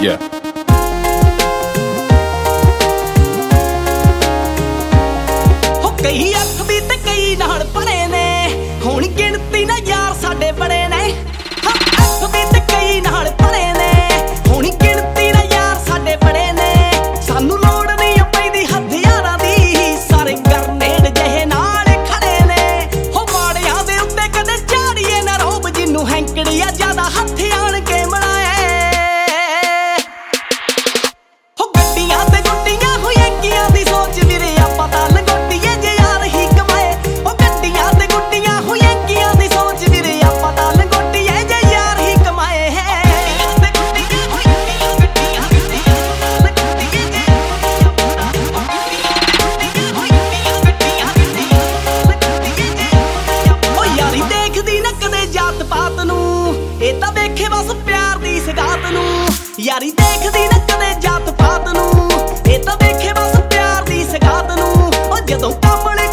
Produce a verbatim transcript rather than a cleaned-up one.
Yeah. ਹੋ ਕਈ ਅੱਠਵੀਂ ਤੇ ਕਈ ਨਾਲ ਪੜੇ ਨੇ, ਹੁਣ ਗਿਣਤੀ ਨਾ ਯਾਰ ਸਾਡੇ ਬੜੇ ਨੇ। ਅੱਠਵੀਂ ਤੇ ਕਈ ਨਾਲ ਪੜੇ ਨੇ, ਹੁਣ ਗਿਣਤੀ ਨਾ ਯਾਰ ਸਾਡੇ ਬੜੇ ਨੇ। ਸਾਨੂੰ ਲੋੜ ਨਹੀਂ ਪੈਂਦੀ ਹਥਿਆਰਾਂ ਦੀ, ਸਾਰੇ ਗਰਨੇਡ ਜਿਹੇ ਨਾਲ ਖੜੇ ਨੇ। ਹੋ ਮਾੜਿਆਂ ਦੇ ਉੱਤੇ ਕਦੇ ਝਾੜੀਏ ਨਾ ਰੋਬ, ਜਿਹਨੂੰ ਹੈਂਕੜੀਆ ਜ਼ਿਆਦਾ ਹੱਥ ਆਣ ਕੇ ਮਨਾਏ। ਹੋ ਗੱਡੀਆਂ ਤੇ ਗੁੱਡੀਆਂ ਹੋਈਆਂ ਕੀਆਂ ਦੀ ਸੋਚ ਵੀਰੇ ਆਪਾਂ ਤਾਂ ਲੰਗੋਟੀਏ ਜੇ ਯਾਰ ਹੀ ਕਮਾਏ। ਉਹ ਗੱਡੀਆਂ ਤੇ ਗੁੱਡੀਆਂ ਹੋਈਆਂ ਕੀਆਂ ਦੀ ਸੋਚ ਵੀਰੇ ਆਪਾਂ ਤਾਂ ਲੰਗੋਟੀਏ ਜੇ ਯਾਰ ਹੀ ਕਮਾਏ। ਉਹ ਯਾਰੀ ਦੇਖਦੀ ਨਾ ਕਦੇ ਜਾਤ ਪਾਤ ਨੂੰ, ਇਹ ਤਾਂ ਵੇਖੇ ਬਸ ਪਿਆਰ ਦੀ ਸਗਾਤ ਨੂੰ। ਯਾਰੀ ਦੇਖਦੀ ਨਾ ਕਦੇ ਜਾਤ ਪਾਤ ਨੂੰ, ਇਹ ਤਾਂ ਵੇਖੇ ਬਸ ਪਿਆਰ ਦੀ ਸਗਾਤ ਨੂੰ। ਉਹ ਜਦੋਂ ਕੰਮ